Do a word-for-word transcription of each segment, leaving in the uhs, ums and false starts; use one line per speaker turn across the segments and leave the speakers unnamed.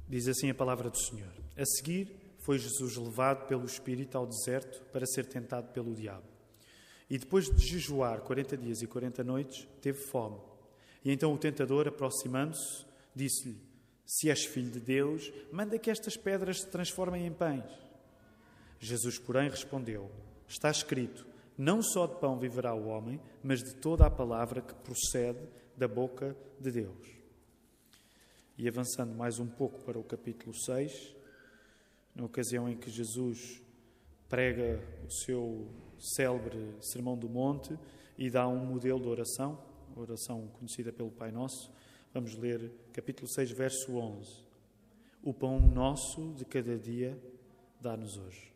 Diz assim a palavra do Senhor. A seguir, foi Jesus levado pelo Espírito ao deserto para ser tentado pelo diabo. E depois de jejuar quarenta dias e quarenta noites, teve fome. E então o tentador, aproximando-se, disse-lhe: Se és filho de Deus, manda que estas pedras se transformem em pães. Jesus, porém, respondeu: Está escrito, não só de pão viverá o homem, mas de toda a palavra que procede da boca de Deus. E avançando mais um pouco para o capítulo seis, na ocasião em que Jesus prega o seu célebre Sermão do Monte e dá um modelo de oração, a oração conhecida pelo Pai Nosso, vamos ler capítulo seis, verso onze. O pão nosso de cada dia dá-nos hoje.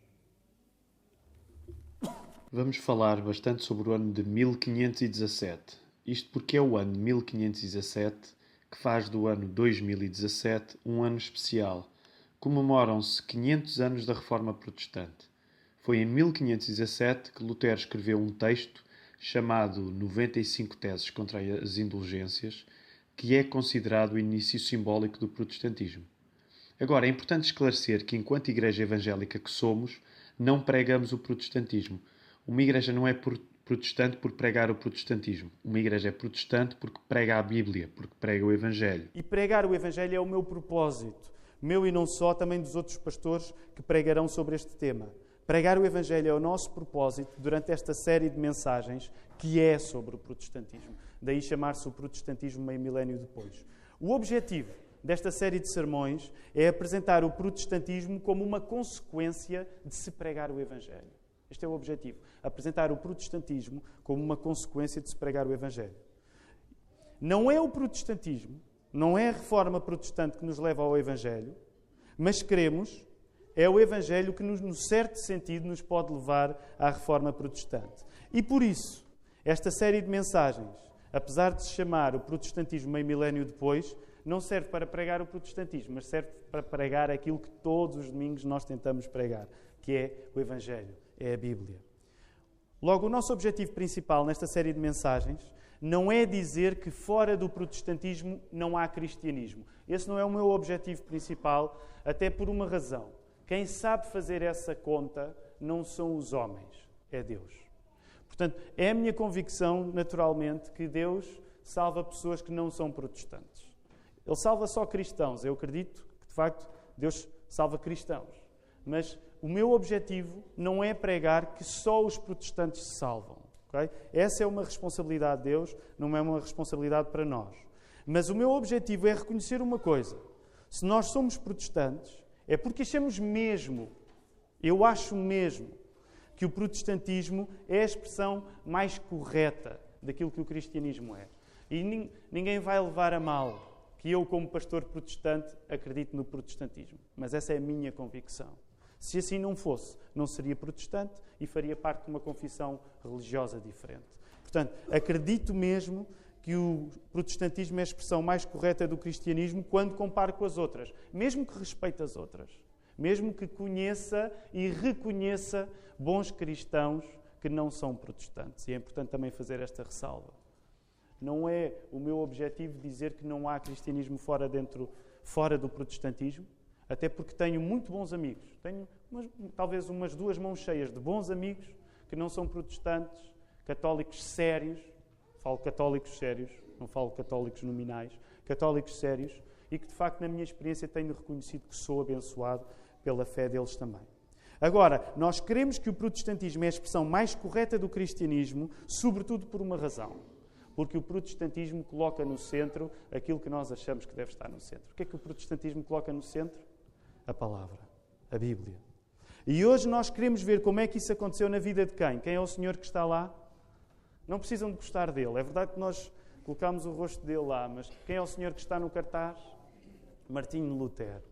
Vamos falar bastante sobre o ano de mil quinhentos e dezassete. Isto porque é o ano de mil quinhentos e dezassete que faz do ano dois mil e dezassete um ano especial. Comemoram-se quinhentos anos da Reforma Protestante. Foi em mil quinhentos e dezassete que Lutero escreveu um texto chamado noventa e cinco Teses contra as Indulgências, que é considerado o início simbólico do protestantismo. Agora, é importante esclarecer que, enquanto Igreja Evangélica que somos, não pregamos o protestantismo. Uma igreja não é protestante por pregar o protestantismo. Uma igreja é protestante porque prega a Bíblia, porque prega o Evangelho.
E pregar o Evangelho é o meu propósito. Meu e não só, também dos outros pastores que pregarão sobre este tema. Pregar o Evangelho é o nosso propósito durante esta série de mensagens que é sobre o protestantismo. Daí chamar-se o protestantismo meio milénio depois. O objetivo desta série de sermões é apresentar o protestantismo como uma consequência de se pregar o Evangelho. Este é o objetivo. Apresentar o protestantismo como uma consequência de se pregar o Evangelho. Não é o protestantismo, não é a reforma protestante que nos leva ao Evangelho, mas queremos, é o Evangelho que, no certo sentido, nos pode levar à reforma protestante. E por isso, esta série de mensagens, apesar de se chamar o protestantismo meio milénio depois, não serve para pregar o protestantismo, mas serve para pregar aquilo que todos os domingos nós tentamos pregar, que é o Evangelho, é a Bíblia. Logo, o nosso objetivo principal nesta série de mensagens não é dizer que fora do protestantismo não há cristianismo. Esse não é o meu objetivo principal, até por uma razão. Quem sabe fazer essa conta não são os homens, é Deus. Portanto, é a minha convicção, naturalmente, que Deus salva pessoas que não são protestantes. Ele salva só cristãos. Eu acredito que, de facto, Deus salva cristãos. Mas o meu objetivo não é pregar que só os protestantes se salvam. Okay? Essa é uma responsabilidade de Deus, não é uma responsabilidade para nós. Mas o meu objetivo é reconhecer uma coisa. Se nós somos protestantes, é porque achamos mesmo, eu acho mesmo, que o protestantismo é a expressão mais correta daquilo que o cristianismo é. E ninguém vai levar a mal que eu, como pastor protestante, acredito no protestantismo. Mas essa é a minha convicção. Se assim não fosse, não seria protestante e faria parte de uma confissão religiosa diferente. Portanto, acredito mesmo que o protestantismo é a expressão mais correta do cristianismo quando comparo com as outras, mesmo que respeite as outras, mesmo que conheça e reconheça bons cristãos que não são protestantes. E é importante também fazer esta ressalva. Não é o meu objetivo dizer que não há cristianismo fora, dentro, fora do protestantismo, até porque tenho muito bons amigos. Tenho umas, talvez umas duas mãos cheias de bons amigos que não são protestantes, católicos sérios. Falo católicos sérios, não falo católicos nominais. Católicos sérios e que, de facto, na minha experiência, tenho reconhecido que sou abençoado pela fé deles também. Agora, nós queremos que o protestantismo é a expressão mais correta do cristianismo, sobretudo por uma razão. Porque o protestantismo coloca no centro aquilo que nós achamos que deve estar no centro. O que é que o protestantismo coloca no centro? A palavra, a Bíblia. E hoje nós queremos ver como é que isso aconteceu na vida de quem? Quem é o Senhor que está lá? Não precisam de gostar dele. É verdade que nós colocámos o rosto dele lá, mas quem é o Senhor que está no cartaz? Martinho Lutero.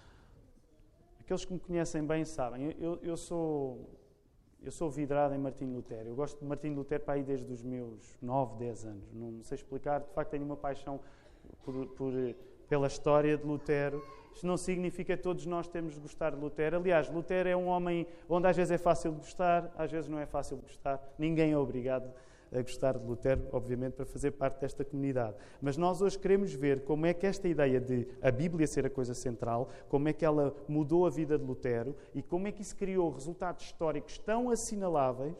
Aqueles que me conhecem bem sabem. Eu, eu, sou, eu sou vidrado em Martinho Lutero. Eu gosto de Martinho Lutero para aí desde os meus nove, dez anos. Não sei explicar. De facto, tenho uma paixão por, por, pela história de Lutero. Isto não significa que todos nós temos de gostar de Lutero. Aliás, Lutero é um homem onde às vezes é fácil de gostar, às vezes não é fácil de gostar. Ninguém é obrigado a gostar de Lutero, obviamente, para fazer parte desta comunidade. Mas nós hoje queremos ver como é que esta ideia de a Bíblia ser a coisa central, como é que ela mudou a vida de Lutero e como é que isso criou resultados históricos tão assinaláveis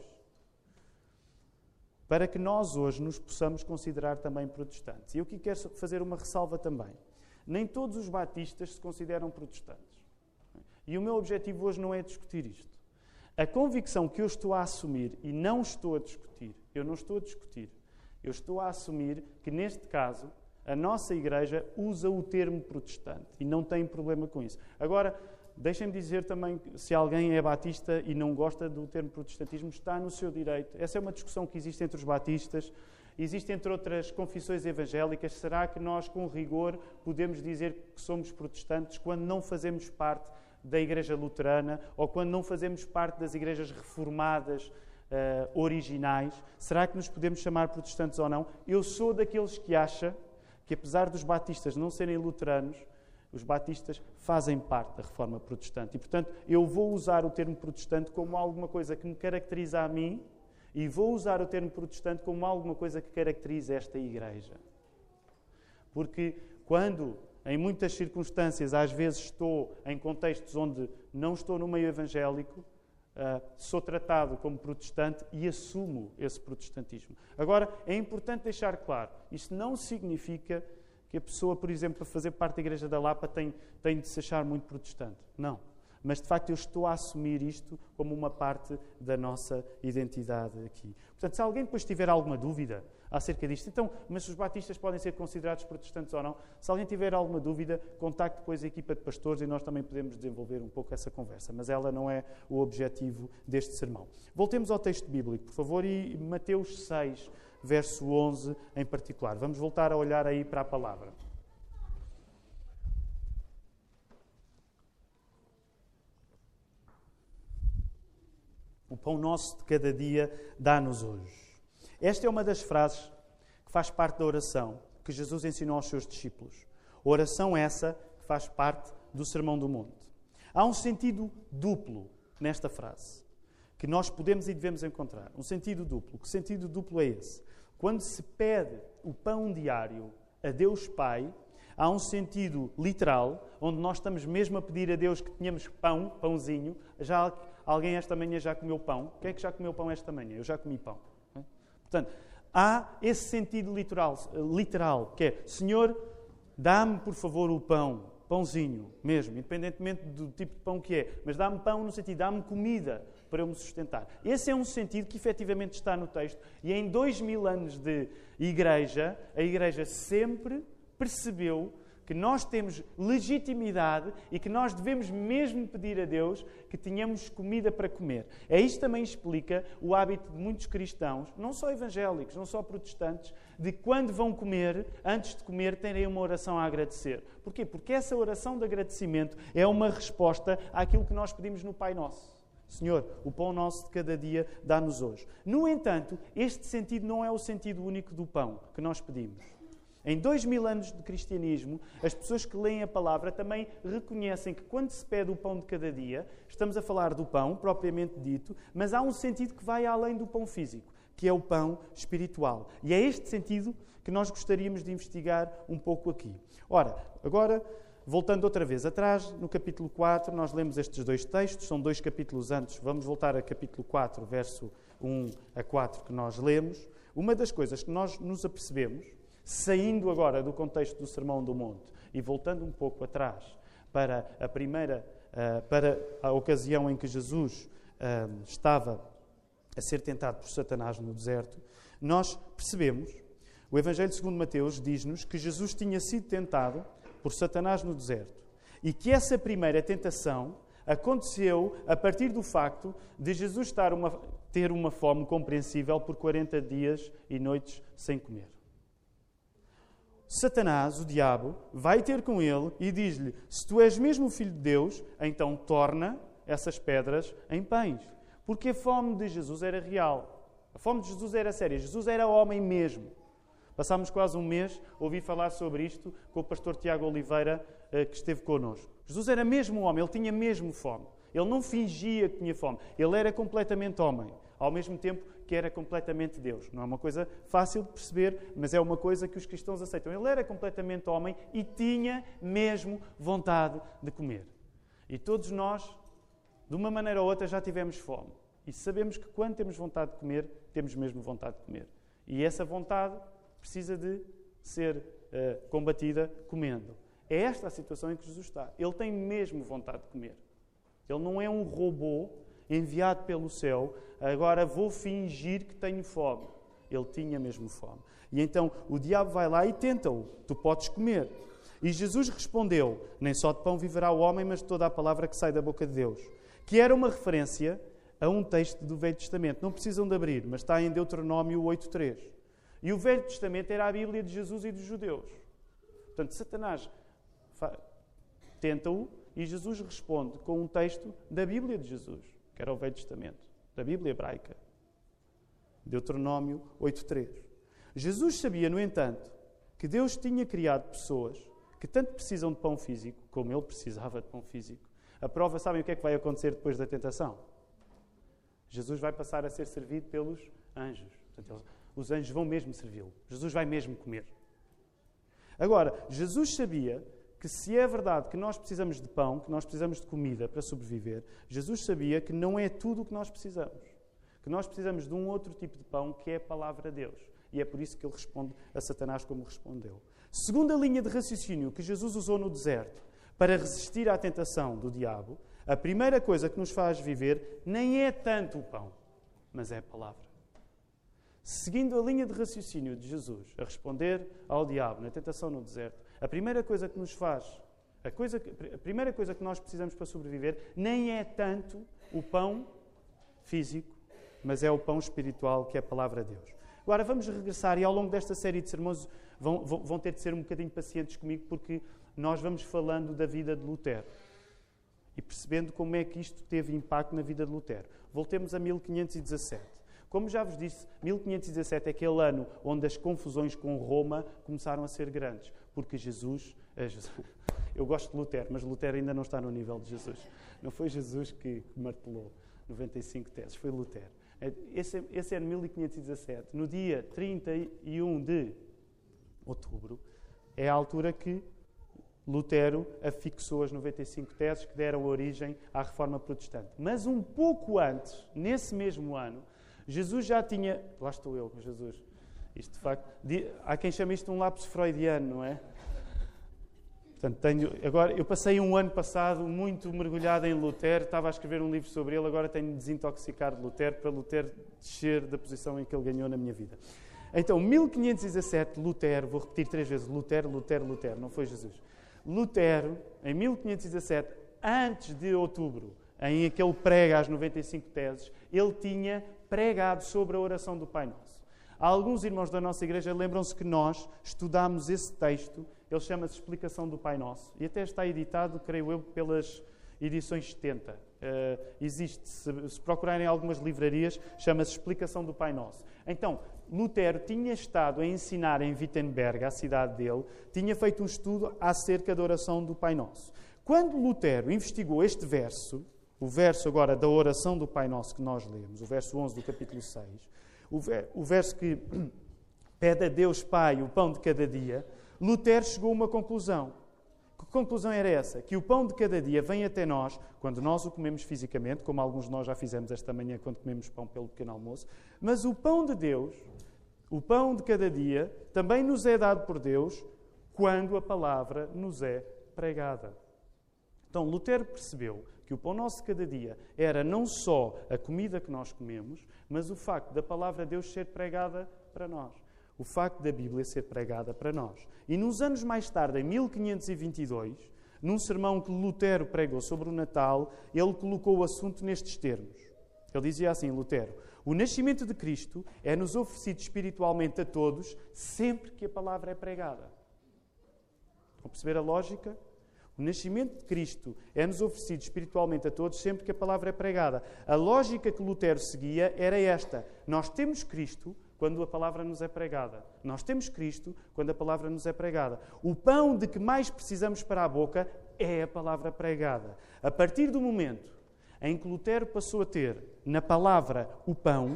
para que nós hoje nos possamos considerar também protestantes. E eu aqui quero fazer uma ressalva também. Nem todos os batistas se consideram protestantes. E o meu objetivo hoje não é discutir isto. A convicção que eu estou a assumir, e não estou a discutir, eu não estou a discutir, eu estou a assumir que, neste caso, a nossa Igreja usa o termo protestante e não tem problema com isso. Agora, deixem-me dizer também que se alguém é batista e não gosta do termo protestantismo, está no seu direito. Essa é uma discussão que existe entre os batistas, existe entre outras confissões evangélicas. Será que nós, com rigor, podemos dizer que somos protestantes quando não fazemos parte da Igreja Luterana ou quando não fazemos parte das igrejas reformadas uh, originais? Será que nos podemos chamar protestantes ou não? Eu sou daqueles que acham que, apesar dos batistas não serem luteranos, os batistas fazem parte da reforma protestante. E, portanto, eu vou usar o termo protestante como alguma coisa que me caracteriza a mim e vou usar o termo protestante como alguma coisa que caracteriza esta Igreja. Porque quando, em muitas circunstâncias, às vezes estou em contextos onde não estou no meio evangélico, uh, sou tratado como protestante e assumo esse protestantismo. Agora, é importante deixar claro, isto não significa que a pessoa, por exemplo, para fazer parte da Igreja da Lapa tem, tem de se achar muito protestante. Não. Mas, de facto, eu estou a assumir isto como uma parte da nossa identidade aqui. Portanto, se alguém depois tiver alguma dúvida acerca disto, então, mas os batistas podem ser considerados protestantes ou não? Se alguém tiver alguma dúvida, contacte depois a equipa de pastores e nós também podemos desenvolver um pouco essa conversa. Mas ela não é o objetivo deste sermão. Voltemos ao texto bíblico, por favor, e Mateus seis, verso onze em particular. Vamos voltar a olhar aí para a palavra. O pão nosso de cada dia dá-nos hoje. Esta é uma das frases que faz parte da oração que Jesus ensinou aos seus discípulos. Oração essa que faz parte do Sermão do Monte. Há um sentido duplo nesta frase que nós podemos e devemos encontrar. Um sentido duplo. Que sentido duplo é esse? Quando se pede o pão diário a Deus Pai, há um sentido literal, onde nós estamos mesmo a pedir a Deus que tenhamos pão, pãozinho. Já alguém esta manhã já comeu pão? Quem é que já comeu pão esta manhã? Eu já comi pão. Portanto, há esse sentido literal, literal que é, Senhor, dá-me, por favor, o pão, pãozinho mesmo, independentemente do tipo de pão que é, mas dá-me pão no sentido, dá-me comida para eu me sustentar. Esse é um sentido que efetivamente está no texto e em dois mil anos de igreja, a igreja sempre percebeu que nós temos legitimidade e que nós devemos mesmo pedir a Deus que tenhamos comida para comer. É isto também explica o hábito de muitos cristãos, não só evangélicos, não só protestantes, de quando vão comer, antes de comer, terem uma oração a agradecer. Porquê? Porque essa oração de agradecimento é uma resposta àquilo que nós pedimos no Pai Nosso. Senhor, o pão nosso de cada dia dá-nos hoje. No entanto, este sentido não é o sentido único do pão que nós pedimos. Em dois mil anos de cristianismo, as pessoas que leem a palavra também reconhecem que quando se pede o pão de cada dia, estamos a falar do pão, propriamente dito, mas há um sentido que vai além do pão físico, que é o pão espiritual. E é este sentido que nós gostaríamos de investigar um pouco aqui. Ora, agora, voltando outra vez atrás, no capítulo quatro, nós lemos estes dois textos, são dois capítulos antes, vamos voltar a capítulo quatro, verso um a quatro, que nós lemos. Uma das coisas que nós nos apercebemos, saindo agora do contexto do Sermão do Monte e voltando um pouco atrás para a primeira, para a ocasião em que Jesus estava a ser tentado por Satanás no deserto, nós percebemos, o Evangelho segundo Mateus diz-nos que Jesus tinha sido tentado por Satanás no deserto e que essa primeira tentação aconteceu a partir do facto de Jesus estar uma, ter uma fome compreensível por quarenta dias e noites sem comer. Satanás, o diabo, vai ter com ele e diz-lhe, se tu és mesmo o Filho de Deus, então torna essas pedras em pães. Porque a fome de Jesus era real. A fome de Jesus era séria. Jesus era homem mesmo. Passámos quase um mês a ouvir falar sobre isto com o pastor Tiago Oliveira, que esteve connosco. Jesus era mesmo um homem, ele tinha mesmo fome. Ele não fingia que tinha fome. Ele era completamente homem, ao mesmo tempo que que era completamente Deus. Não é uma coisa fácil de perceber, mas é uma coisa que os cristãos aceitam. Ele era completamente homem e tinha mesmo vontade de comer. E todos nós, de uma maneira ou outra, já tivemos fome. E sabemos que quando temos vontade de comer, temos mesmo vontade de comer. E essa vontade precisa de ser uh, combatida comendo. É esta a situação em que Jesus está. Ele tem mesmo vontade de comer. Ele não é um robô enviado pelo céu, agora vou fingir que tenho fome. Ele tinha mesmo fome. E então o diabo vai lá e tenta-o. Tu podes comer. E Jesus respondeu, nem só de pão viverá o homem, mas de toda a palavra que sai da boca de Deus. Que era uma referência a um texto do Velho Testamento. Não precisam de abrir, mas está em Deuteronômio oito três. E o Velho Testamento era a Bíblia de Jesus e dos judeus. Portanto, Satanás tenta-o e Jesus responde com um texto da Bíblia de Jesus, que era o Velho Testamento, da Bíblia hebraica. Deuteronômio oito três. Jesus sabia, no entanto, que Deus tinha criado pessoas que tanto precisam de pão físico, como ele precisava de pão físico. A prova, sabem o que é que vai acontecer depois da tentação? Jesus vai passar a ser servido pelos anjos. Portanto, os anjos vão mesmo servi-lo. Jesus vai mesmo comer. Agora, Jesus sabia que se é verdade que nós precisamos de pão, que nós precisamos de comida para sobreviver, Jesus sabia que não é tudo o que nós precisamos. Que nós precisamos de um outro tipo de pão, que é a palavra de Deus. E é por isso que ele responde a Satanás como respondeu. Segunda linha de raciocínio que Jesus usou no deserto para resistir à tentação do diabo, a primeira coisa que nos faz viver nem é tanto o pão, mas é a palavra. Seguindo a linha de raciocínio de Jesus a responder ao diabo na tentação no deserto, a primeira coisa que nos faz, a, coisa que, a primeira coisa que nós precisamos para sobreviver nem é tanto o pão físico, mas é o pão espiritual, que é a palavra de Deus. Agora vamos regressar e ao longo desta série de sermões vão, vão, vão ter de ser um bocadinho pacientes comigo, porque nós vamos falando da vida de Lutero e percebendo como é que isto teve impacto na vida de Lutero. Voltemos a mil quinhentos e dezassete. Como já vos disse, mil quinhentos e dezassete é aquele ano onde as confusões com Roma começaram a ser grandes, porque Jesus... Eu gosto de Lutero, mas Lutero ainda não está no nível de Jesus. Não foi Jesus que martelou noventa e cinco teses, foi Lutero. Esse, esse ano, mil quinhentos e dezassete, no dia trinta e um de outubro, é a altura que Lutero afixou as noventa e cinco teses que deram origem à Reforma Protestante. Mas um pouco antes, nesse mesmo ano, Jesus já tinha... Lá estou eu, Jesus. Isto, de facto... Há quem chame isto de um lapso freudiano, não é? Portanto, tenho... Agora, eu passei um ano passado muito mergulhado em Lutero, estava a escrever um livro sobre ele, agora tenho de desintoxicar de Lutero para Lutero descer da posição em que ele ganhou na minha vida. Então, mil quinhentos e dezassete, Lutero, vou repetir três vezes, Lutero, Lutero, Lutero, não foi Jesus. Lutero, em mil quinhentos e dezassete, antes de outubro, em que ele prega as noventa e cinco teses, ele tinha pregado sobre a oração do Pai Nosso. Há alguns irmãos da nossa igreja lembram-se que nós estudámos esse texto, ele chama-se Explicação do Pai Nosso, e até está editado, creio eu, pelas edições setenta. Uh, existe, se, se procurarem algumas livrarias, chama-se Explicação do Pai Nosso. Então, Lutero tinha estado a ensinar em Wittenberg, a cidade dele, tinha feito um estudo acerca da oração do Pai Nosso. Quando Lutero investigou este verso, o verso agora da oração do Pai Nosso que nós lemos, o verso onze do capítulo seis, o, ver, o verso que pede a Deus Pai o pão de cada dia, Lutero chegou a uma conclusão. Que conclusão era essa? Que o pão de cada dia vem até nós, quando nós o comemos fisicamente, como alguns de nós já fizemos esta manhã quando comemos pão pelo pequeno almoço, mas o pão de Deus, o pão de cada dia, também nos é dado por Deus quando a palavra nos é pregada. Então, Lutero percebeu que o pão nosso de cada dia era não só a comida que nós comemos, mas o facto da palavra de Deus ser pregada para nós. O facto da Bíblia ser pregada para nós. E nos anos mais tarde, em mil quinhentos e vinte e dois, num sermão que Lutero pregou sobre o Natal, ele colocou o assunto nestes termos. Ele dizia assim, Lutero, o nascimento de Cristo é-nos oferecido espiritualmente a todos, sempre que a palavra é pregada. Vão perceber a lógica? O nascimento de Cristo é-nos oferecido espiritualmente a todos sempre que a palavra é pregada. A lógica que Lutero seguia era esta. Nós temos Cristo quando a palavra nos é pregada. Nós temos Cristo quando a palavra nos é pregada. O pão de que mais precisamos para a boca é a palavra pregada. A partir do momento em que Lutero passou a ter na palavra o pão,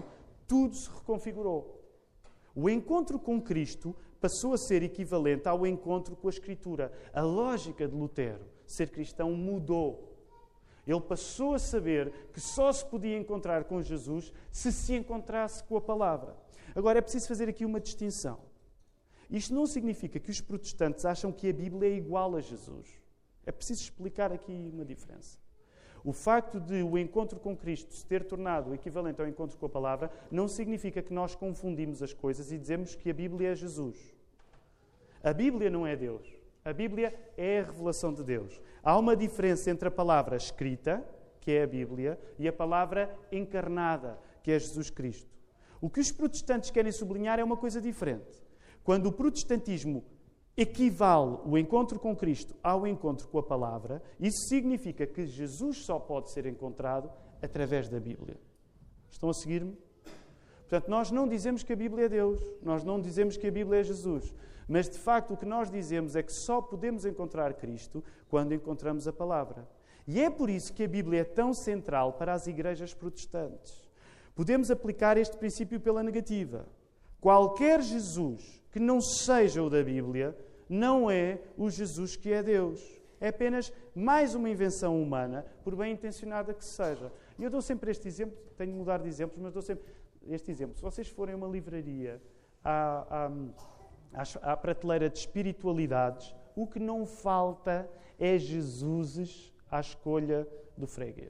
tudo se reconfigurou. O encontro com Cristo passou a ser equivalente ao encontro com a Escritura. A lógica de Lutero, ser cristão, mudou. Ele passou a saber que só se podia encontrar com Jesus se se encontrasse com a Palavra. Agora, é preciso fazer aqui uma distinção. Isto não significa que os protestantes acham que a Bíblia é igual a Jesus. É preciso explicar aqui uma diferença. O facto de o encontro com Cristo se ter tornado equivalente ao encontro com a Palavra não significa que nós confundimos as coisas e dizemos que a Bíblia é Jesus. A Bíblia não é Deus. A Bíblia é a revelação de Deus. Há uma diferença entre a palavra escrita, que é a Bíblia, e a palavra encarnada, que é Jesus Cristo. O que os protestantes querem sublinhar é uma coisa diferente. Quando o protestantismo equivale o encontro com Cristo ao encontro com a palavra, isso significa que Jesus só pode ser encontrado através da Bíblia. Estão a seguir-me? Portanto, nós não dizemos que a Bíblia é Deus, nós não dizemos que a Bíblia é Jesus, mas de facto o que nós dizemos é que só podemos encontrar Cristo quando encontramos a palavra. E é por isso que a Bíblia é tão central para as igrejas protestantes. Podemos aplicar este princípio pela negativa. Qualquer Jesus que não seja o da Bíblia não é o Jesus que é Deus. É apenas mais uma invenção humana, por bem intencionada que seja. E eu dou sempre este exemplo, tenho de mudar de exemplos, mas dou sempre este exemplo. Se vocês forem a uma livraria, à, à, à prateleira de espiritualidades, o que não falta é Jesuses à escolha do freguês.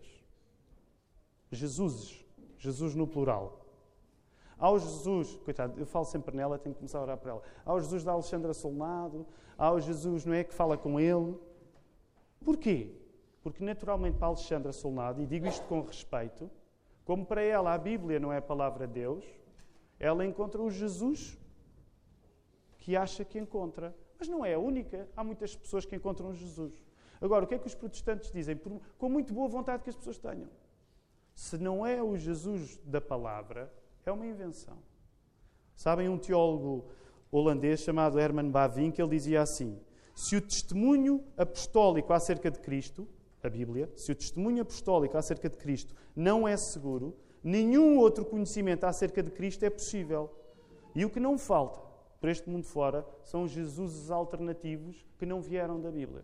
Jesuses. Jesus no plural. Ao Jesus, coitado, eu falo sempre nela, tenho que começar a orar por ela. Ao Jesus da Alexandra Solnado, ao Jesus, não é, que fala com ele. Porquê? Porque naturalmente para a Alexandra Solnado, e digo isto com respeito, como para ela a Bíblia não é a palavra de Deus, ela encontra o Jesus que acha que encontra. Mas não é a única. Há muitas pessoas que encontram Jesus. Agora, o que é que os protestantes dizem? Por, com muito boa vontade que as pessoas tenham. Se não é o Jesus da palavra, é uma invenção. Sabem, um teólogo holandês chamado Herman Bavinck, ele dizia assim: se o testemunho apostólico acerca de Cristo, a Bíblia, se o testemunho apostólico acerca de Cristo não é seguro, nenhum outro conhecimento acerca de Cristo é possível. E o que não falta por este mundo fora são os Jesuses alternativos que não vieram da Bíblia.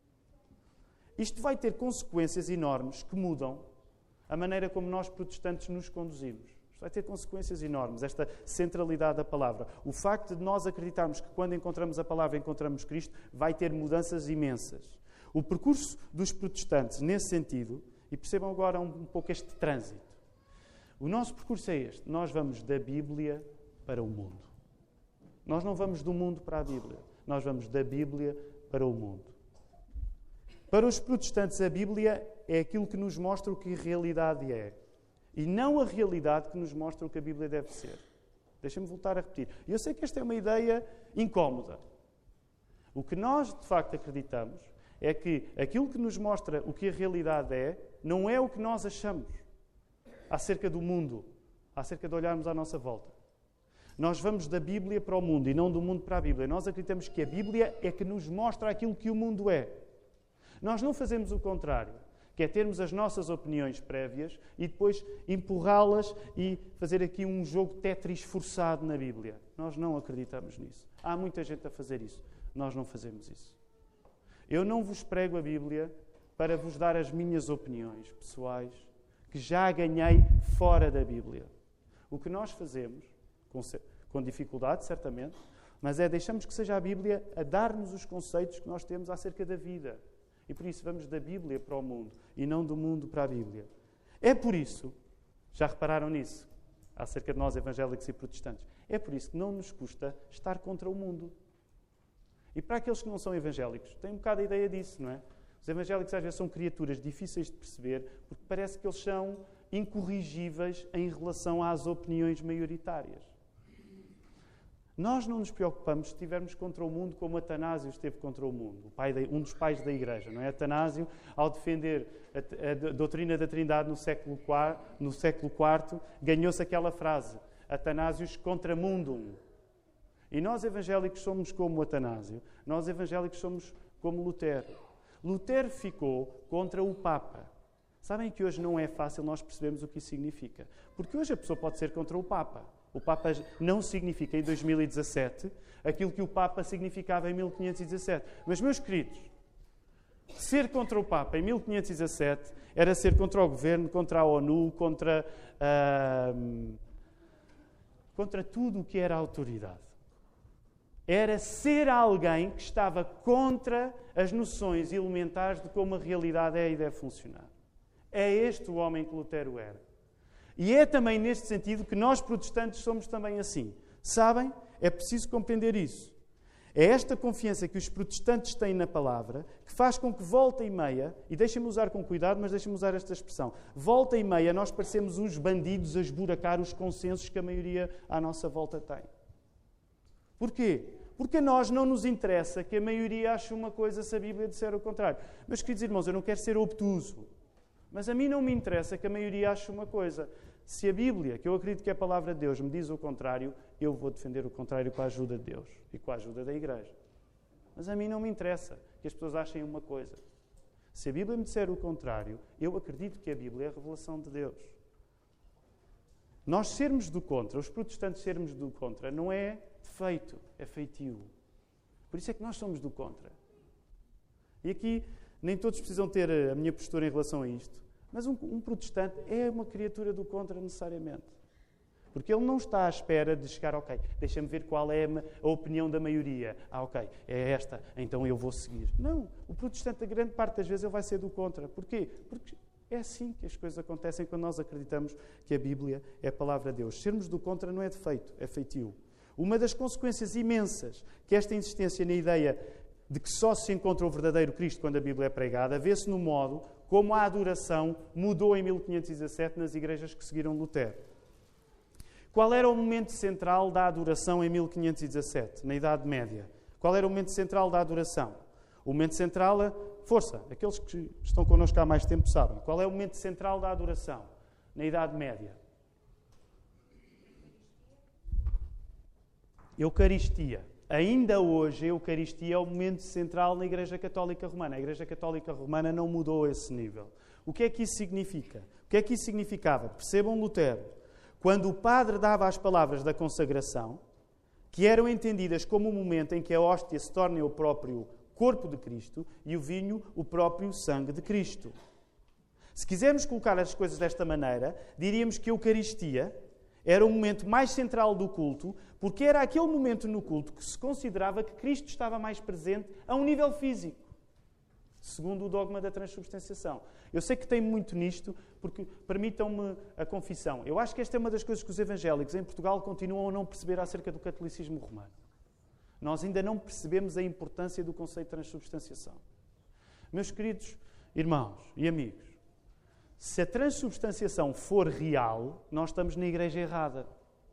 Isto vai ter consequências enormes que mudam a maneira como nós protestantes nos conduzimos. Isto vai ter consequências enormes, esta centralidade da palavra. O facto de nós acreditarmos que quando encontramos a palavra encontramos Cristo vai ter mudanças imensas. O percurso dos protestantes nesse sentido, e percebam agora um, um pouco este trânsito. O nosso percurso é este. Nós vamos da Bíblia para o mundo. Nós não vamos do mundo para a Bíblia. Nós vamos da Bíblia para o mundo. Para os protestantes, a Bíblia é aquilo que nos mostra o que a realidade é. E não a realidade que nos mostra o que a Bíblia deve ser. Deixem-me voltar a repetir. Eu sei que esta é uma ideia incómoda. O que nós, de facto, acreditamos é que aquilo que nos mostra o que a realidade é, não é o que nós achamos acerca do mundo, acerca de olharmos à nossa volta. Nós vamos da Bíblia para o mundo e não do mundo para a Bíblia. Nós acreditamos que a Bíblia é que nos mostra aquilo que o mundo é. Nós não fazemos o contrário, que é termos as nossas opiniões prévias e depois empurrá-las e fazer aqui um jogo Tetris forçado na Bíblia. Nós não acreditamos nisso. Há muita gente a fazer isso. Nós não fazemos isso. Eu não vos prego a Bíblia para vos dar as minhas opiniões pessoais, que já ganhei fora da Bíblia. O que nós fazemos, com, com dificuldade, certamente, mas é deixamos que seja a Bíblia a dar-nos os conceitos que nós temos acerca da vida. E por isso vamos da Bíblia para o mundo e não do mundo para a Bíblia. É por isso, já repararam nisso, acerca de nós evangélicos e protestantes, é por isso que não nos custa estar contra o mundo. E para aqueles que não são evangélicos, têm um bocado a ideia disso, não é? Os evangélicos às vezes são criaturas difíceis de perceber porque parece que eles são incorrigíveis em relação às opiniões maioritárias. Nós não nos preocupamos se estivermos contra o mundo como Atanásio esteve contra o mundo, o pai de, um dos pais da Igreja, não é? Atanásio, ao defender a, a, a doutrina da Trindade no século quarto, no século quarto, ganhou-se aquela frase, Atanásios contra mundum. E nós evangélicos somos como Atanásio, nós evangélicos somos como Lutero. Lutero ficou contra o Papa. Sabem que hoje não é fácil nós percebermos o que isso significa. Porque hoje a pessoa pode ser contra o Papa. O Papa não significa, em dois mil e dezassete, aquilo que o Papa significava em mil quinhentos e dezassete. Mas, meus queridos, ser contra o Papa em mil quinhentos e dezassete era ser contra o governo, contra a ONU, contra, uh, contra tudo o que era autoridade. Era ser alguém que estava contra as noções elementares de como a realidade é e deve funcionar. É este o homem que Lutero era. E é também neste sentido que nós protestantes somos também assim. Sabem? É preciso compreender isso. É esta confiança que os protestantes têm na palavra que faz com que volta e meia, e deixem-me usar com cuidado, mas deixem-me usar esta expressão, volta e meia nós parecemos uns bandidos a esburacar os consensos que a maioria à nossa volta tem. Porquê? Porque a nós não nos interessa que a maioria ache uma coisa se a Bíblia disser o contrário. Meus queridos irmãos, eu não quero ser obtuso, mas a mim não me interessa que a maioria ache uma coisa. Se a Bíblia, que eu acredito que é a palavra de Deus, me diz o contrário, eu vou defender o contrário com a ajuda de Deus e com a ajuda da Igreja. Mas a mim não me interessa que as pessoas achem uma coisa. Se a Bíblia me disser o contrário, eu acredito que a Bíblia é a revelação de Deus. Nós sermos do contra, os protestantes sermos do contra, não é defeito, é feitio. Por isso é que nós somos do contra. E aqui, nem todos precisam ter a minha postura em relação a isto, mas um, um protestante é uma criatura do contra necessariamente. Porque ele não está à espera de chegar, ok, deixa-me ver qual é a opinião da maioria. Ah, ok, é esta, então eu vou seguir. Não, o protestante, a grande parte das vezes, ele vai ser do contra. Porquê? Porque é assim que as coisas acontecem quando nós acreditamos que a Bíblia é a palavra de Deus. Sermos do contra não é defeito, é feitio. Uma das consequências imensas que esta insistência na ideia de que só se encontra o verdadeiro Cristo quando a Bíblia é pregada, vê-se no modo como a adoração mudou em mil quinhentos e dezassete nas igrejas que seguiram Lutero. Qual era o momento central da adoração em mil quinhentos e dezassete, na Idade Média? Qual era o momento central da adoração? O momento central, é... força, aqueles que estão connosco há mais tempo sabem. Qual é o momento central da adoração na Idade Média? Eucaristia. Ainda hoje, a Eucaristia é o momento central na Igreja Católica Romana. A Igreja Católica Romana não mudou esse nível. O que é que isso significa? O que é que isso significava? Percebam Lutero. Quando o padre dava as palavras da consagração, que eram entendidas como o momento em que a hóstia se torna o próprio corpo de Cristo e o vinho o próprio sangue de Cristo. Se quisermos colocar as coisas desta maneira, diríamos que a Eucaristia era o momento mais central do culto, porque era aquele momento no culto que se considerava que Cristo estava mais presente a um nível físico, segundo o dogma da transubstanciação. Eu sei que tem muito nisto, porque permitam-me a confissão. Eu acho que esta é uma das coisas que os evangélicos em Portugal continuam a não perceber acerca do catolicismo romano. Nós ainda não percebemos a importância do conceito de transubstanciação. Meus queridos irmãos e amigos, se a transubstanciação for real, nós estamos na igreja errada.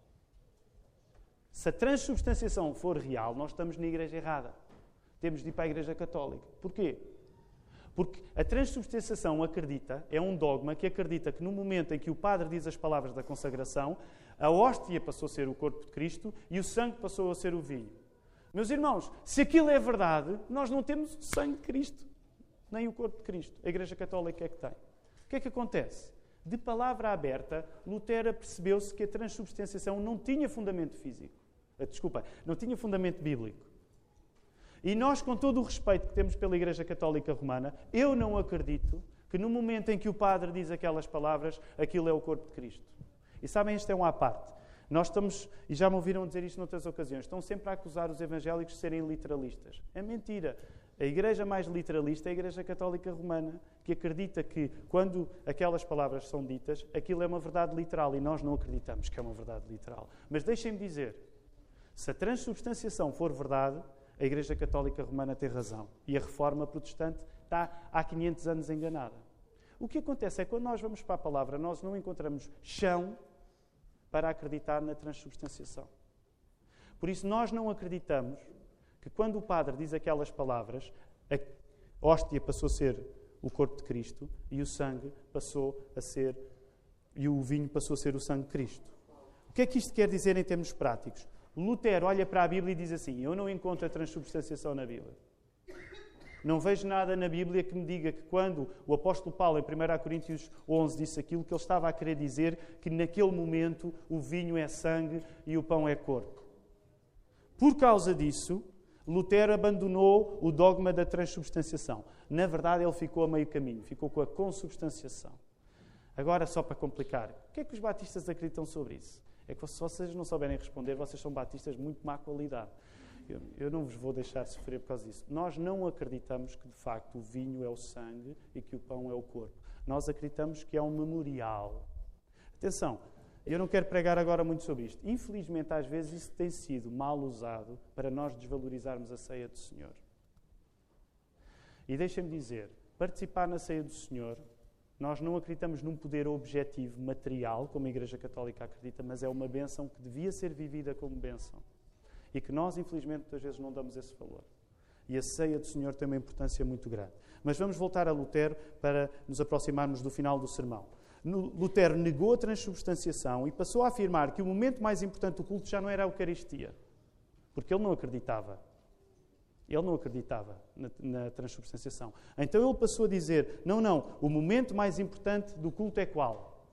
Se a transubstanciação for real, nós estamos na igreja errada. Temos de ir para a Igreja Católica. Porquê? Porque a transubstanciação acredita, é um dogma que acredita que no momento em que o padre diz as palavras da consagração, a hóstia passou a ser o corpo de Cristo e o sangue passou a ser o vinho. Meus irmãos, se aquilo é verdade, nós não temos o sangue de Cristo, nem o corpo de Cristo. A Igreja Católica é que tem. O que é que acontece? De palavra aberta, Lutero percebeu-se que a transubstanciação não tinha fundamento físico. Desculpa, não tinha fundamento bíblico. E nós, com todo o respeito que temos pela Igreja Católica Romana, eu não acredito que no momento em que o padre diz aquelas palavras, aquilo é o corpo de Cristo. E sabem, isto é um à parte. Nós estamos, e já me ouviram dizer isto noutras ocasiões, estão sempre a acusar os evangélicos de serem literalistas. É mentira. A igreja mais literalista é a Igreja Católica Romana, que acredita que, quando aquelas palavras são ditas, aquilo é uma verdade literal, e nós não acreditamos que é uma verdade literal. Mas deixem-me dizer, se a transubstanciação for verdade, a Igreja Católica Romana tem razão. E a Reforma Protestante está há quinhentos anos enganada. O que acontece é que quando nós vamos para a palavra, nós não encontramos chão para acreditar na transubstanciação. Por isso, nós não acreditamos que quando o padre diz aquelas palavras, a hóstia passou a ser o corpo de Cristo e o sangue passou a ser, e o vinho passou a ser o sangue de Cristo. O que é que isto quer dizer em termos práticos? Lutero olha para a Bíblia e diz assim, eu não encontro a transubstanciação na Bíblia. Não vejo nada na Bíblia que me diga que quando o apóstolo Paulo, em primeira Coríntios onze, disse aquilo, que ele estava a querer dizer que naquele momento o vinho é sangue e o pão é corpo. Por causa disso, Lutero abandonou o dogma da transubstanciação. Na verdade, ele ficou a meio caminho, ficou com a consubstanciação. Agora, só para complicar, o que é que os batistas acreditam sobre isso? É que se vocês não souberem responder, vocês são batistas de muito má qualidade. Eu, eu não vos vou deixar sofrer por causa disso. Nós não acreditamos que, de facto, o vinho é o sangue e que o pão é o corpo. Nós acreditamos que é um memorial. Atenção, eu não quero pregar agora muito sobre isto. Infelizmente, às vezes, isso tem sido mal usado para nós desvalorizarmos a ceia do Senhor. E deixem-me dizer, participar na ceia do Senhor, nós não acreditamos num poder objetivo, material, como a Igreja Católica acredita, mas é uma bênção que devia ser vivida como bênção. E que nós, infelizmente, muitas vezes não damos esse valor. E a ceia do Senhor tem uma importância muito grande. Mas vamos voltar a Lutero para nos aproximarmos do final do sermão. Lutero negou a transubstanciação e passou a afirmar que o momento mais importante do culto já não era a Eucaristia. Porque ele não acreditava. Ele não acreditava na, na transubstanciação. Então ele passou a dizer, não, não, o momento mais importante do culto é qual?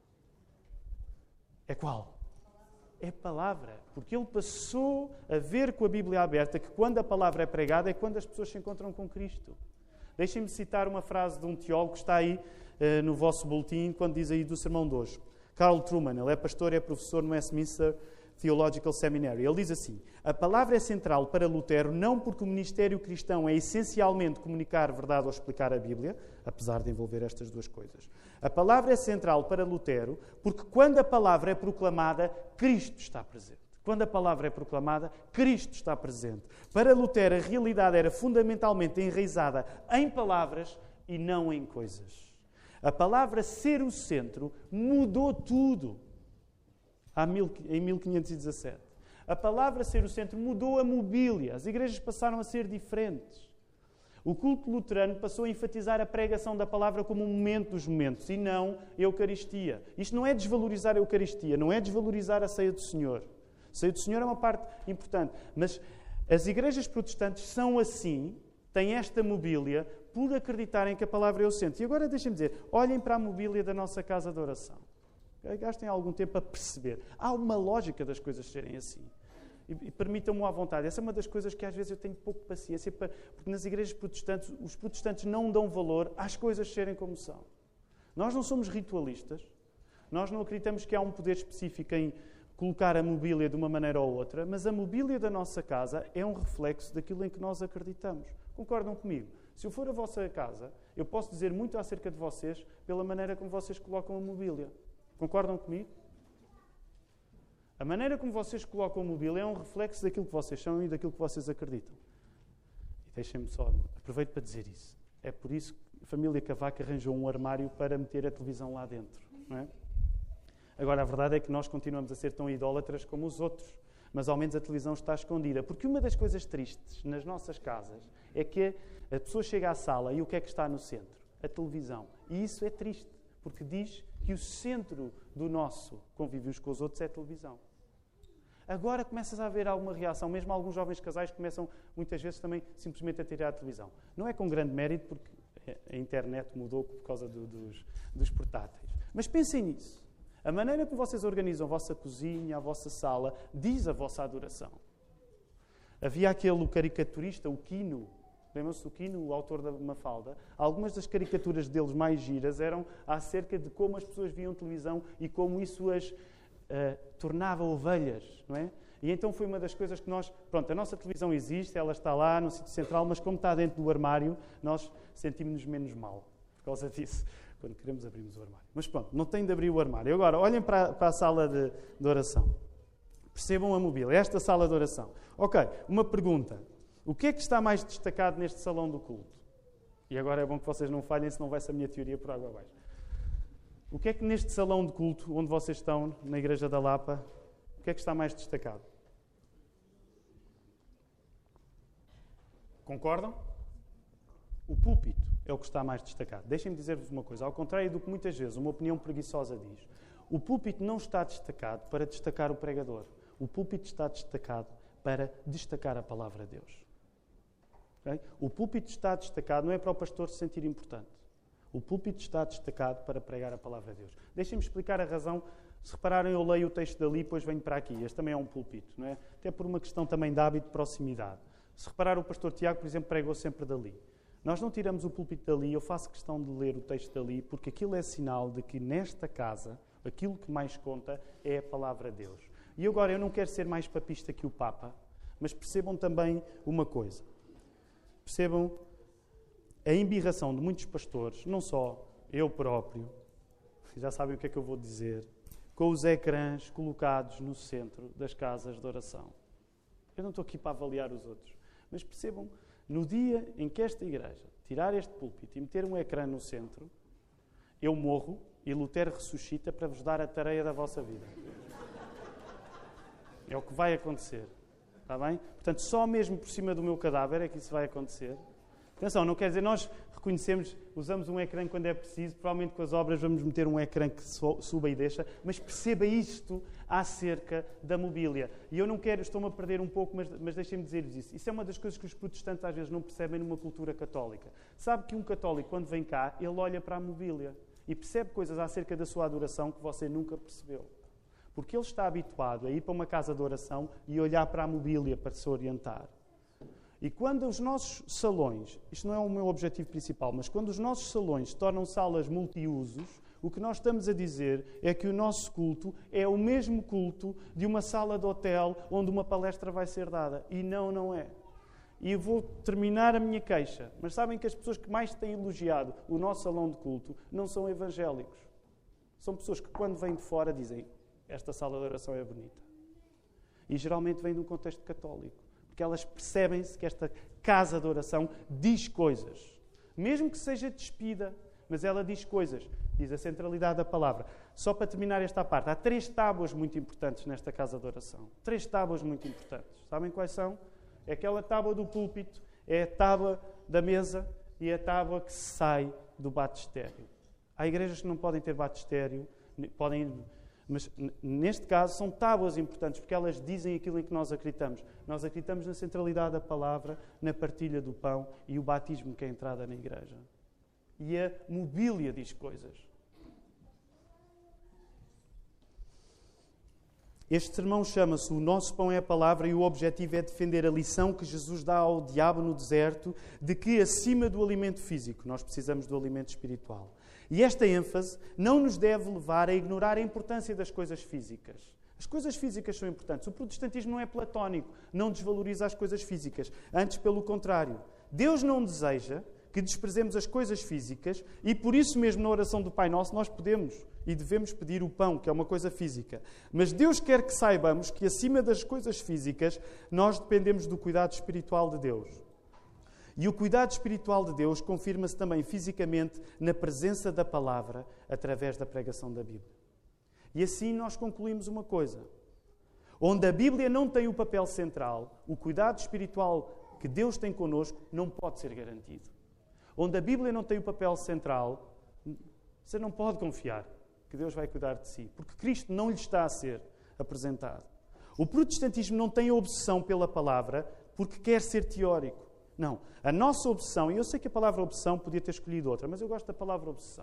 É qual? É a palavra. Porque ele passou a ver com a Bíblia aberta que quando a palavra é pregada é quando as pessoas se encontram com Cristo. Deixem-me citar uma frase de um teólogo que está aí uh, no vosso boletim, quando diz aí do sermão de hoje. Carl Truman, ele é pastor e é professor no Westminster Theological Seminary. Ele diz assim, a palavra é central para Lutero não porque o ministério cristão é essencialmente comunicar verdade ou explicar a Bíblia, apesar de envolver estas duas coisas. A palavra é central para Lutero porque quando a palavra é proclamada, Cristo está presente. Quando a palavra é proclamada, Cristo está presente. Para Lutero, a realidade era fundamentalmente enraizada em palavras e não em coisas. A palavra ser o centro mudou tudo. Em mil quinhentos e dezassete. A palavra ser o centro mudou a mobília. As igrejas passaram a ser diferentes. O culto luterano passou a enfatizar a pregação da palavra como um momento dos momentos e não a Eucaristia. Isto não é desvalorizar a Eucaristia, não é desvalorizar a ceia do Senhor. A ceia do Senhor é uma parte importante. Mas as igrejas protestantes são assim, têm esta mobília, por acreditarem que a palavra é o centro. E agora deixem-me dizer, olhem para a mobília da nossa casa de oração. Gastem algum tempo a perceber. Há uma lógica das coisas serem assim. E, e permitam-me à vontade. Essa é uma das coisas que às vezes eu tenho pouco paciência, para, porque nas igrejas protestantes, os protestantes não dão valor às coisas serem como são. Nós não somos ritualistas. Nós não acreditamos que há um poder específico em colocar a mobília de uma maneira ou outra, mas a mobília da nossa casa é um reflexo daquilo em que nós acreditamos. Concordam comigo? Se eu for a vossa casa, eu posso dizer muito acerca de vocês pela maneira como vocês colocam a mobília. Concordam comigo? A maneira como vocês colocam a mobília é um reflexo daquilo que vocês são e daquilo que vocês acreditam. E deixem-me só, aproveito para dizer isso. É por isso que a família Cavaco arranjou um armário para meter a televisão lá dentro. Não é? Agora, a verdade é que nós continuamos a ser tão idólatras como os outros, mas ao menos a televisão está escondida. Porque uma das coisas tristes nas nossas casas é que a pessoa chega à sala e o que é que está no centro? A televisão. E isso é triste, porque diz que o centro do nosso convívio uns com os outros é a televisão. Agora começas a haver alguma reação, mesmo alguns jovens casais começam muitas vezes também simplesmente a tirar a televisão. Não é com grande mérito, porque a internet mudou por causa do, dos, dos portáteis. Mas pensem nisso. A maneira como vocês organizam a vossa cozinha, a vossa sala, diz a vossa adoração. Havia aquele caricaturista, o Quino. Lembram-se do Quino, o autor da Mafalda? Algumas das caricaturas deles mais giras eram acerca de como as pessoas viam televisão e como isso as uh, tornava ovelhas, não é? E então foi uma das coisas que nós... Pronto, a nossa televisão existe, ela está lá no sítio central, mas como está dentro do armário, nós sentimos-nos menos mal por causa disso. Quando queremos abrirmos o armário. Mas pronto, não tem de abrir o armário. Agora, olhem para, para a sala de, de oração. Percebam a mobília. Esta sala de oração. Ok, uma pergunta. O que é que está mais destacado neste salão do culto? E agora é bom que vocês não falhem, senão vai-se a minha teoria por água abaixo. O que é que neste salão de culto, onde vocês estão, na Igreja da Lapa, o que é que está mais destacado? Concordam? O púlpito é o que está mais destacado. Deixem-me dizer-vos uma coisa. Ao contrário do que muitas vezes uma opinião preguiçosa diz, o púlpito não está destacado para destacar o pregador. O púlpito está destacado para destacar a palavra de Deus. Okay? O púlpito está destacado, não é para o pastor se sentir importante. O púlpito está destacado para pregar a palavra de Deus. Deixem-me explicar a razão. Se repararem, eu leio o texto dali e depois venho para aqui. Este também é um púlpito, não é? Até por uma questão também de hábito de proximidade. Se reparar, o pastor Tiago, por exemplo, pregou sempre dali. Nós não tiramos o púlpito dali, eu faço questão de ler o texto dali, porque aquilo é sinal de que nesta casa, aquilo que mais conta é a palavra de Deus. E agora, eu não quero ser mais papista que o Papa, mas percebam também uma coisa. Percebam a embirração de muitos pastores, não só eu próprio, já sabem o que é que eu vou dizer, com os ecrãs colocados no centro das casas de oração. Eu não estou aqui para avaliar os outros, mas percebam, no dia em que esta igreja tirar este púlpito e meter um ecrã no centro, eu morro e Lutero ressuscita para vos dar a tarefa da vossa vida. É o que vai acontecer. Está bem? Portanto, só mesmo por cima do meu cadáver é que isso vai acontecer. Atenção, não quer dizer, nós reconhecemos, usamos um ecrã quando é preciso, provavelmente com as obras vamos meter um ecrã que suba e deixa, mas perceba isto acerca da mobília. E eu não quero, estou-me a perder um pouco, mas, mas deixem-me dizer-vos isso. Isso é uma das coisas que os protestantes às vezes não percebem numa cultura católica. Sabe que um católico, quando vem cá, ele olha para a mobília e percebe coisas acerca da sua adoração que você nunca percebeu. Porque ele está habituado a ir para uma casa de oração e olhar para a mobília para se orientar. E quando os nossos salões, isto não é o meu objetivo principal, mas quando os nossos salões se tornam salas multiusos, o que nós estamos a dizer é que o nosso culto é o mesmo culto de uma sala de hotel onde uma palestra vai ser dada. E não, não é. E eu vou terminar a minha queixa. Mas sabem que as pessoas que mais têm elogiado o nosso salão de culto não são evangélicos. São pessoas que quando vêm de fora dizem esta sala de oração é bonita. E geralmente vêm de um contexto católico. Porque elas percebem-se que esta casa de oração diz coisas. Mesmo que seja despida, mas ela diz coisas. Diz a centralidade da palavra. Só para terminar esta parte, há três tábuas muito importantes nesta casa de oração. Três tábuas muito importantes. Sabem quais são? É aquela tábua do púlpito, é a tábua da mesa e é a tábua que sai do batistério. Há igrejas que não podem ter batistério, podem... Mas, neste caso, são tábuas importantes, porque elas dizem aquilo em que nós acreditamos. Nós acreditamos na centralidade da palavra, na partilha do pão e o batismo que é a entrada na igreja. E a mobília diz coisas. Este sermão chama-se O Nosso Pão é a Palavra e o objetivo é defender a lição que Jesus dá ao diabo no deserto de que, acima do alimento físico, nós precisamos do alimento espiritual. E esta ênfase não nos deve levar a ignorar a importância das coisas físicas. As coisas físicas são importantes. O protestantismo não é platónico, não desvaloriza as coisas físicas. Antes, pelo contrário. Deus não deseja que desprezemos as coisas físicas e, por isso mesmo, na oração do Pai Nosso, nós podemos e devemos pedir o pão, que é uma coisa física. Mas Deus quer que saibamos que, acima das coisas físicas, nós dependemos do cuidado espiritual de Deus. E o cuidado espiritual de Deus confirma-se também fisicamente na presença da palavra através da pregação da Bíblia. E assim nós concluímos uma coisa. Onde a Bíblia não tem o papel central, o cuidado espiritual que Deus tem connosco não pode ser garantido. Onde a Bíblia não tem o papel central, você não pode confiar que Deus vai cuidar de si, porque Cristo não lhe está a ser apresentado. O protestantismo não tem a obsessão pela palavra porque quer ser teórico. Não. A nossa obsessão, e eu sei que a palavra obsessão podia ter escolhido outra, mas eu gosto da palavra obsessão.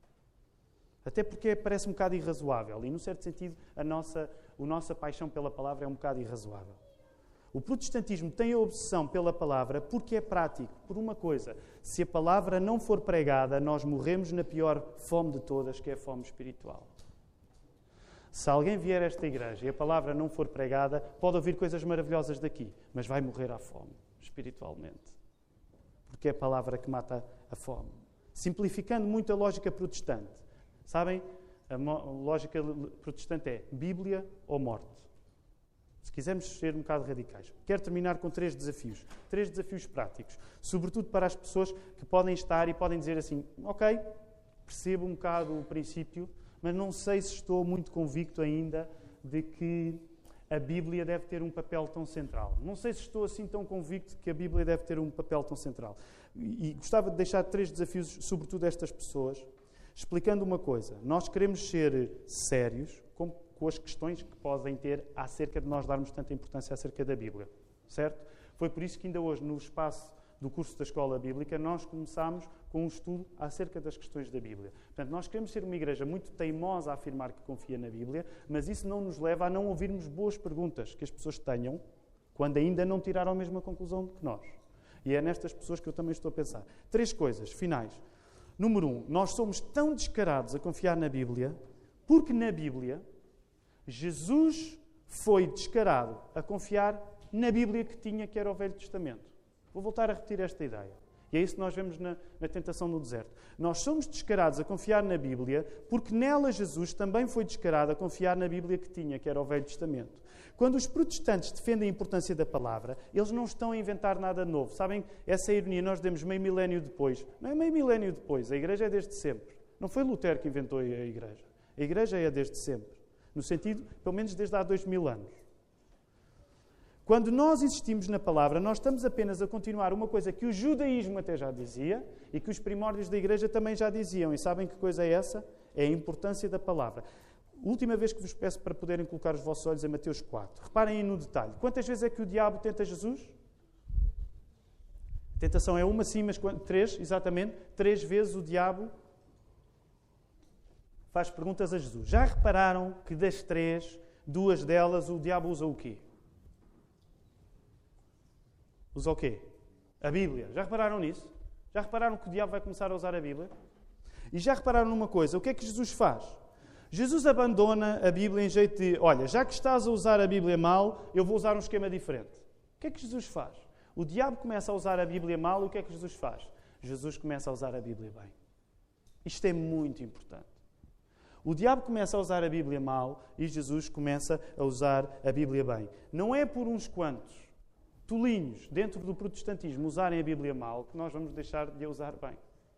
Até porque parece um bocado irrazoável. E, num certo sentido, a nossa, a nossa paixão pela palavra é um bocado irrazoável. O protestantismo tem a obsessão pela palavra porque é prático. Por uma coisa, se a palavra não for pregada, nós morremos na pior fome de todas, que é a fome espiritual. Se alguém vier a esta igreja e a palavra não for pregada, pode ouvir coisas maravilhosas daqui, mas vai morrer à fome. Espiritualmente. Porque é a palavra que mata a fome. Simplificando muito a lógica protestante. Sabem? A lógica protestante é Bíblia ou morte. Se quisermos ser um bocado radicais. Quero terminar com três desafios. Três desafios práticos. Sobretudo para as pessoas que podem estar e podem dizer assim, ok, percebo um bocado o princípio, mas não sei se estou muito convicto ainda de que a Bíblia deve ter um papel tão central. Não sei se estou assim tão convicto que a Bíblia deve ter um papel tão central. E gostava de deixar três desafios, sobretudo a estas pessoas, explicando uma coisa. Nós queremos ser sérios com, com as questões que podem ter acerca de nós darmos tanta importância acerca da Bíblia. Certo? Foi por isso que ainda hoje, no espaço do curso da Escola Bíblica, nós começámos com um estudo acerca das questões da Bíblia. Portanto, nós queremos ser uma igreja muito teimosa a afirmar que confia na Bíblia, mas isso não nos leva a não ouvirmos boas perguntas que as pessoas tenham quando ainda não tiraram a mesma conclusão que nós. E é nestas pessoas que eu também estou a pensar. Três coisas finais. Número um, nós somos tão descarados a confiar na Bíblia porque na Bíblia Jesus foi descarado a confiar na Bíblia que tinha, que era o Velho Testamento. Vou voltar a repetir esta ideia. E é isso que nós vemos na, na tentação no deserto. Nós somos descarados a confiar na Bíblia porque nela Jesus também foi descarado a confiar na Bíblia que tinha, que era o Velho Testamento. Quando os protestantes defendem a importância da palavra, eles não estão a inventar nada novo. Sabem, essa ironia nós demos meio milénio depois. Não é meio milénio depois, a Igreja é desde sempre. Não foi Lutero que inventou a Igreja. A Igreja é desde sempre. No sentido, pelo menos desde há dois mil anos. Quando nós insistimos na palavra, nós estamos apenas a continuar uma coisa que o judaísmo até já dizia e que os primórdios da Igreja também já diziam. E sabem que coisa é essa? É a importância da palavra. Última vez que vos peço para poderem colocar os vossos olhos em Mateus quatro. Reparem aí no detalhe. Quantas vezes é que o diabo tenta Jesus? A tentação é uma, sim, mas três, exatamente. Três vezes o diabo faz perguntas a Jesus. Já repararam que das três, duas delas, o diabo usa o quê? Usa o quê? A Bíblia. Já repararam nisso? Já repararam que o diabo vai começar a usar a Bíblia? E já repararam numa coisa? O que é que Jesus faz? Jesus abandona a Bíblia em jeito de, olha, já que estás a usar a Bíblia mal, eu vou usar um esquema diferente. O que é que Jesus faz? O diabo começa a usar a Bíblia mal e o que é que Jesus faz? Jesus começa a usar a Bíblia bem. Isto é muito importante. O diabo começa a usar a Bíblia mal e Jesus começa a usar a Bíblia bem. Não é por uns quantos tolinhos dentro do protestantismo usarem a Bíblia mal que nós vamos deixar de a usar bem.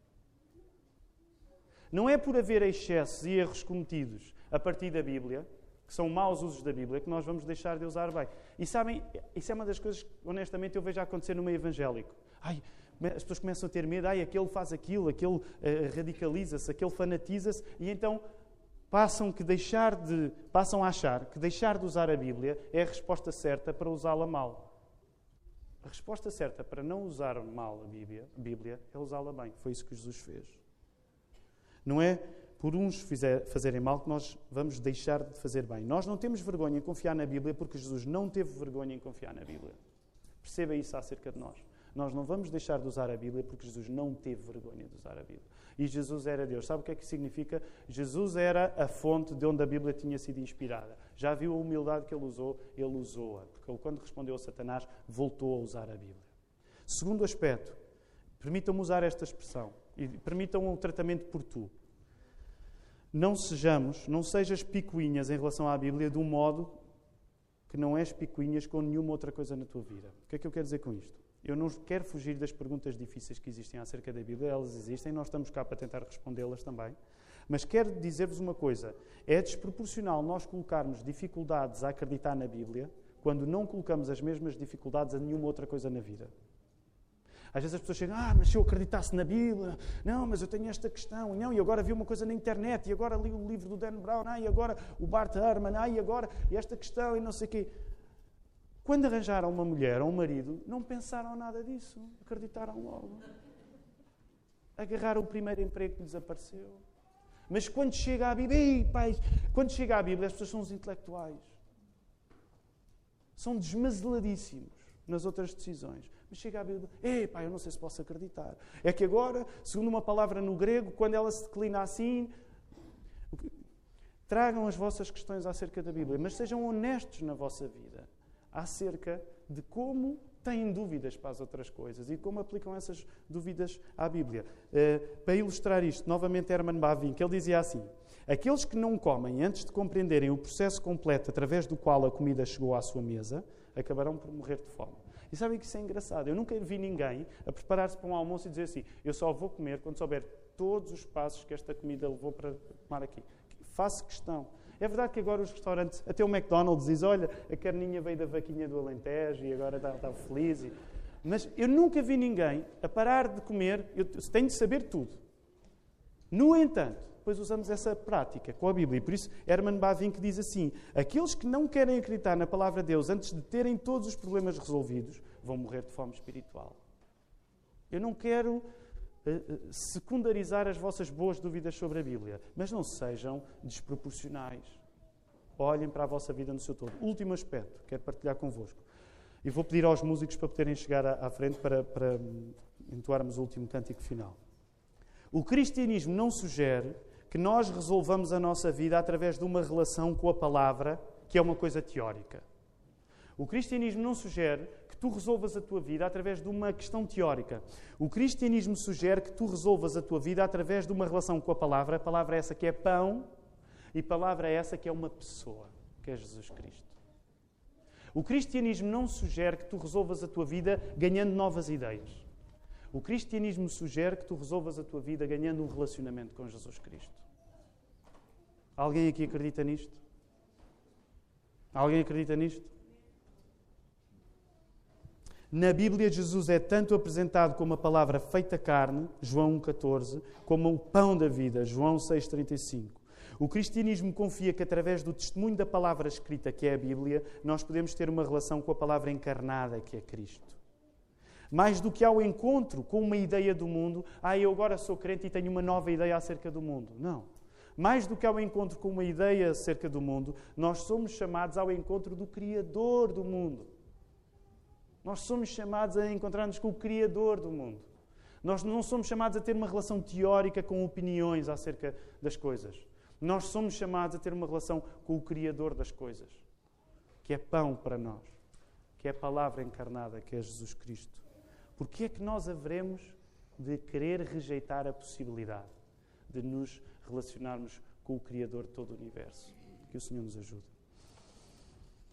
Não é por haver excessos e erros cometidos a partir da Bíblia, que são maus usos da Bíblia, que nós vamos deixar de usar bem. E sabem, isso é uma das coisas que, honestamente, eu vejo acontecer no meio evangélico. Ai, as pessoas começam a ter medo, ai, aquele faz aquilo, aquele uh, radicaliza-se, aquele fanatiza-se, e então passam, que deixar de, passam a achar que deixar de usar a Bíblia é a resposta certa para usá-la mal. A resposta certa para não usar mal a Bíblia, a Bíblia é usá-la bem. Foi isso que Jesus fez. Não é por uns fizer, fazerem mal que nós vamos deixar de fazer bem. Nós não temos vergonha em confiar na Bíblia porque Jesus não teve vergonha em confiar na Bíblia. Perceba isso acerca de nós. Nós não vamos deixar de usar a Bíblia porque Jesus não teve vergonha de usar a Bíblia. E Jesus era Deus. Sabe o que é que significa? Jesus era a fonte de onde a Bíblia tinha sido inspirada. Já viu a humildade que ele usou? Ele usou-a. Porque ele, quando respondeu a Satanás, voltou a usar a Bíblia. Segundo aspecto, permitam-me usar esta expressão. E permitam o tratamento por tu. Não sejamos, não sejas picuinhas em relação à Bíblia de um modo que não és picuinhas com nenhuma outra coisa na tua vida. O que é que eu quero dizer com isto? Eu não quero fugir das perguntas difíceis que existem acerca da Bíblia. Elas existem, nós estamos cá para tentar respondê-las também. Mas quero dizer-vos uma coisa. É desproporcional nós colocarmos dificuldades a acreditar na Bíblia quando não colocamos as mesmas dificuldades a nenhuma outra coisa na vida. Às vezes as pessoas chegam, ah, mas se eu acreditasse na Bíblia, não, mas eu tenho esta questão, não, e agora vi uma coisa na internet, e agora li o livro do Dan Brown, ah, e agora o Bart Ehrman, ah, e agora esta questão, e não sei o quê. Quando arranjaram uma mulher ou um marido, não pensaram nada disso, acreditaram logo. Agarraram o primeiro emprego que lhes apareceu. Mas quando chega à Bíblia, ei, pai, quando chega à Bíblia, as pessoas são os intelectuais. São desmazeladíssimos nas outras decisões. Mas chega à Bíblia, ei, pai, eu não sei se posso acreditar. É que agora, segundo uma palavra no grego, quando ela se declina assim, tragam as vossas questões acerca da Bíblia, mas sejam honestos na vossa vida acerca de como têm dúvidas para as outras coisas e como aplicam essas dúvidas à Bíblia. Uh, para ilustrar isto, novamente Herman Bavinck, ele dizia assim, aqueles que não comem antes de compreenderem o processo completo através do qual a comida chegou à sua mesa, acabarão por morrer de fome. E sabem que isso é engraçado? Eu nunca vi ninguém a preparar-se para um almoço e dizer assim, eu só vou comer quando souber todos os passos que esta comida levou para tomar aqui. Faço questão. É verdade que agora os restaurantes, até o McDonald's diz, olha, a carninha veio da vaquinha do Alentejo e agora está, está feliz. E... Mas eu nunca vi ninguém a parar de comer, eu tenho de saber tudo. No entanto, depois usamos essa prática com a Bíblia. E por isso, Herman Bavinck diz assim, aqueles que não querem acreditar na palavra de Deus antes de terem todos os problemas resolvidos, vão morrer de fome espiritual. Eu não quero uh, uh, secundarizar as vossas boas dúvidas sobre a Bíblia, mas não sejam desproporcionais. Olhem para a vossa vida no seu todo. Último aspecto, quero partilhar convosco. E vou pedir aos músicos para poderem chegar à, à frente para, para entoarmos o último cântico final. O cristianismo não sugere que nós resolvamos a nossa vida através de uma relação com a palavra, que é uma coisa teórica. O cristianismo não sugere que tu resolvas a tua vida através de uma questão teórica. O cristianismo sugere que tu resolvas a tua vida através de uma relação com a palavra. A palavra é essa que é pão e a palavra é essa que é uma pessoa, que é Jesus Cristo. O cristianismo não sugere que tu resolvas a tua vida ganhando novas ideias. O cristianismo sugere que tu resolvas a tua vida ganhando um relacionamento com Jesus Cristo. Alguém aqui acredita nisto? Alguém acredita nisto? Na Bíblia, Jesus é tanto apresentado como a palavra feita carne, João um catorze, como o pão da vida, João seis trinta e cinco. O cristianismo confia que através do testemunho da palavra escrita, que é a Bíblia, nós podemos ter uma relação com a palavra encarnada, que é Cristo. Mais do que ao encontro com uma ideia do mundo, ah, eu agora sou crente e tenho uma nova ideia acerca do mundo. Não. Mais do que ao encontro com uma ideia acerca do mundo, nós somos chamados ao encontro do Criador do mundo. Nós somos chamados a encontrar-nos com o Criador do mundo. Nós não somos chamados a ter uma relação teórica com opiniões acerca das coisas. Nós somos chamados a ter uma relação com o Criador das coisas, que é pão para nós, que é a palavra encarnada, que é Jesus Cristo. Porquê é que nós haveremos de querer rejeitar a possibilidade de nos relacionarmos com o Criador de todo o universo? Que o Senhor nos ajude.